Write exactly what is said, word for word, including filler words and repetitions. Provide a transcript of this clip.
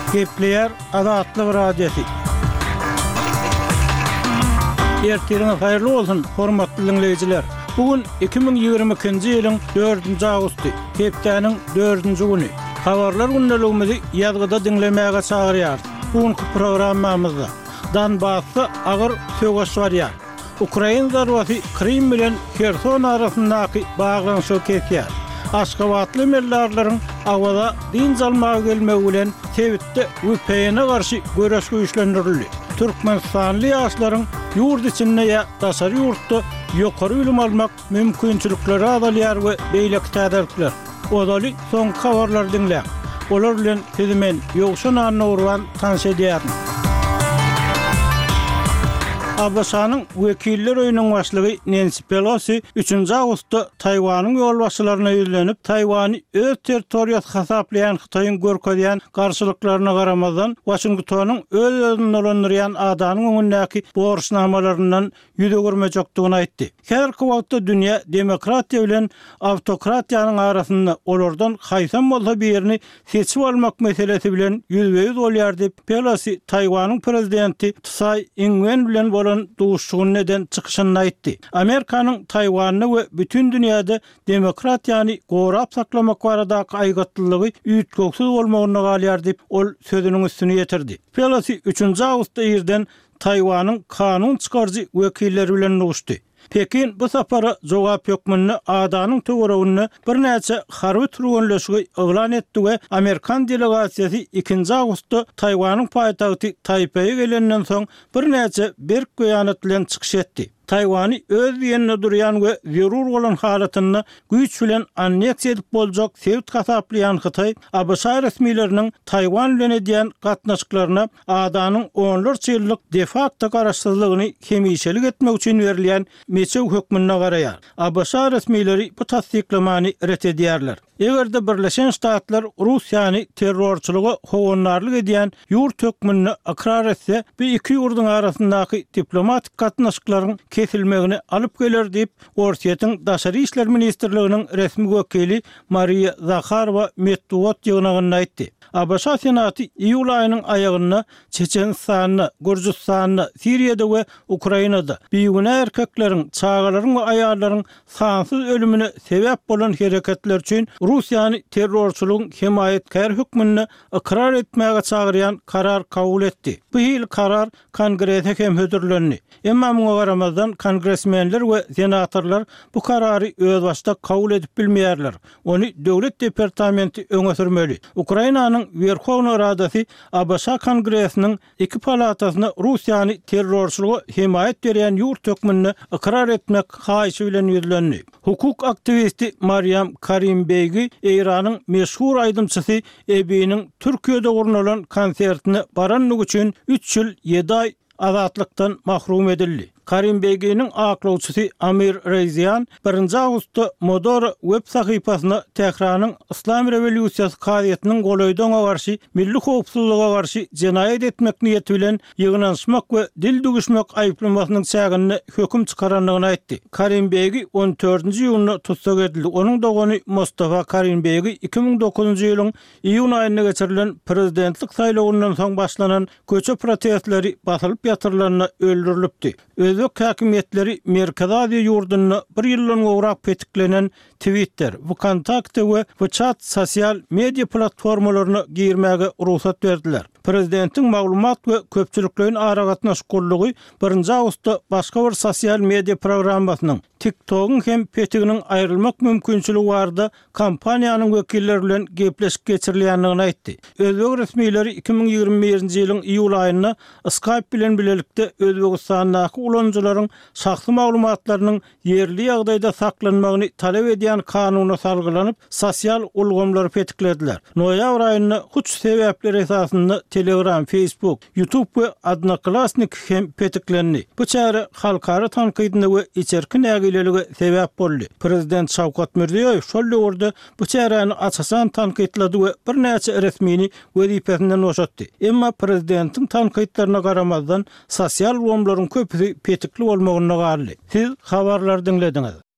Gepleyer Adatlı Radyosu. Ertiriniz hayırlı olsun, hormatly dinleyijiler. Bugün iki bin ýygrimi ikinji ýylyň dördünji awgusty, hepdeniň dördünji güni. Habarlar gündäligimizi ýazgyda dinlemäge çagyrýar. Bugünkü programmamyzda Donbassda agyr söwgaş barýar. Ukraina zarwasy Krim bilen Kherson arasyndaky baglanyşy kesýär. Aşgabatly millarlaryň awada din jalmagy gelmegi bilen Tewitde W P N'e garşy göreş güýçlendirildi. Türkmenistanly ýaşlaryň ýurt içinde ýa daşary ýurtda ýokary bilim almak mümkinçilikleri azalýar we beýleki täderlikler. Odaly soň habarlar dinlä. Olar bilen tezemen ýogşan anawran tanış edýärin. Abasanyň wekiller öýüniň başlygy Nancy Pelosi üçünji awgustda Taywanyň ýolbaşçylaryna ýüzlenip, Taywany öz territoriýasy hasaplayan Hytaýyň görkezýän garşylyklaryna garamazdan Washingtonyň öz özüni olandyrýan adanyň öňündäki borçnamalaryndan ýüze görmejekdigini aýtdy. Häzirki wagtda dünýä demokratiýa bilen awtokratiýanyň arasynda olardan haýsam bolsa birini seçip almak meselesi bilen ýüzbeýüz bolýar diýip Pelosi Taywanyň prezidenti Tsai Ing-wen bilen bolan duşuşyny neden çykyşyny aýtdy. Amerikanyň Taywanyny we bütün dünýäde demokratiýany gorap saklamak baradaky aýgatlylygy üýtgeksiz bolmagyna galýar diýip ol sözüniň üstüne ýetirdi. Pelosi üçünji awgustda ýerden Taywanyň kanun çykarjy wekilleri bilen uguşdy. Pekin bu sapara jogap ýokmyny adanyň töweregiňi bir näçe harby turganlyşygy eglan etdi we Amerikan delegasiýasy ikinji awgustda Taywanyň paýtagty Taipei'ye gelenden soň bir näçe berk beýanat bilen çykyş etdi. Taywany öz ýerine durýan we zerur bolan halatyny güýç bilen anneksiýa edip boljak Sewit hasaplayan Hytaý, A B S resmiýetleriniň Taywan bilen edýän gatnaşyklaryna adanyň onlarça ýyllyk de facto garaşsyzlygyny hemişelik etmek üçin berilýän meçhul hökmüne garaýar. A B S resmiýetleri bu tasdiklamany ret edýärler. Egerde Birleşen Ştatlar Russiýany terrorçylyga howanlarlyk edýän ýurt hökmüne akrar etse, bu iki ýurdun arasyndaky diplomatik gatnaşyklaryň kesilmegini alyp geler diýip Orsiýetyň Daşary işler ministrliginiň resmi wekili Maria Zakharova Medved ýygnagyny aýtdy. A B S Senaty iýul aýynyň aýagyna Çeçenistany, Gürjistany, Siriýada we Ukrainada biýigine erkekleriň, çagalaryň we aýallaryň sansyz ölümine sebäp bolan hereketler üçin Russiýany terrorçylygyň himayetkär hökmüne ikrar etmäge çagyrýan karar kabul etdi. Bu ýyl karar Kongresse hem hödürlendi. Emma muňa garamazdan kongresmenler we senatorlar bu karary öz başda kabul edip bilmeýärler. Ony döwlet departamenti öňe sürmeli. Ukrainanyň Werhowna Radasy A B S Kongressiniň iki palatasyna Russiýany terrorçylyga himayet berýän ýurt hökmüne ikrar etmek haýyşy bilen ýüzlendi. Hukuk aktivisti Maryam Karimbeygi Eýranyň meşhur aýdymçysy Ebiňiň Türkiýede gurnulan konsertine baranlyk üçin üç ýyl ýedi aý azatlykdan mahrum edildi. Karimbeygiň aklawçysy Amir Reizian birinji awgustda Modor web sahypasyna Tehranyň Islam Rewolýusiýasy kaýatynyň golaýdygyna garşy milli howpsuzlyga garşy jenaýat etmek niýeti bilen ýygnanşmak we dil duguşmak aýplamasynyň çägini höküm çykaranlygyny aýtdy. Karimbeygi on dördünji ýylyny tutsak edildi. Onuň dogany Mustafa Karimbeygi iki bin dokuzunji ýylyň iýun aýyna geçirilen prezidentlik saýlawyndan soň başlanan köçe protestleri basylyp ýatyrylyna öldürilipdi. Özbek häkimetleri Merkez Aziýa ýurduna bir ýyldan gowrak petiklenen Twitter, WeContact we WeChat sosial media platformalaryna girmäge ruhsat berdiler. Prezidentiň maglumat we köpçüliklerin ara gatnaşykllygy birinji awgustda başga bir sosial media programmasynyň TikTok'un hem petiginiň aýrylmak mümkinçiligi barda kampaniýanyň wekilleri bilen gepleşip geçirilýändigini aýtdy. Özbek resmiýetleri iki bin ýygrimi birinji ýylyň iýul aýyna Skype bilen bilelikde Özbekistandaky ulanjylaryň şahsy maglumatlarynyň ýerli ýagdaýda saklanmagyny talep edýän kanuny salgylanyp sosial ulgamlary petiklediler. Noýabr aýyna huç sebäpler esasynda Telegram, Facebook, YouTube we Odnoklassnik hem petiklendi. Bu çäre halkara tankydyna we içerki nägilelige sebäp boldy. Prezident Şawkat Mirziýoýew şol ýolda bu çäreni açasan tankydlady we bir näçe resmini wezipesinden boşatdy. Emma prezidentiň tankytlaryna garamazdan sosial ulgamlaryň köpüsi petikli bolmagyna garly. Siz habarlar dinlediňiz.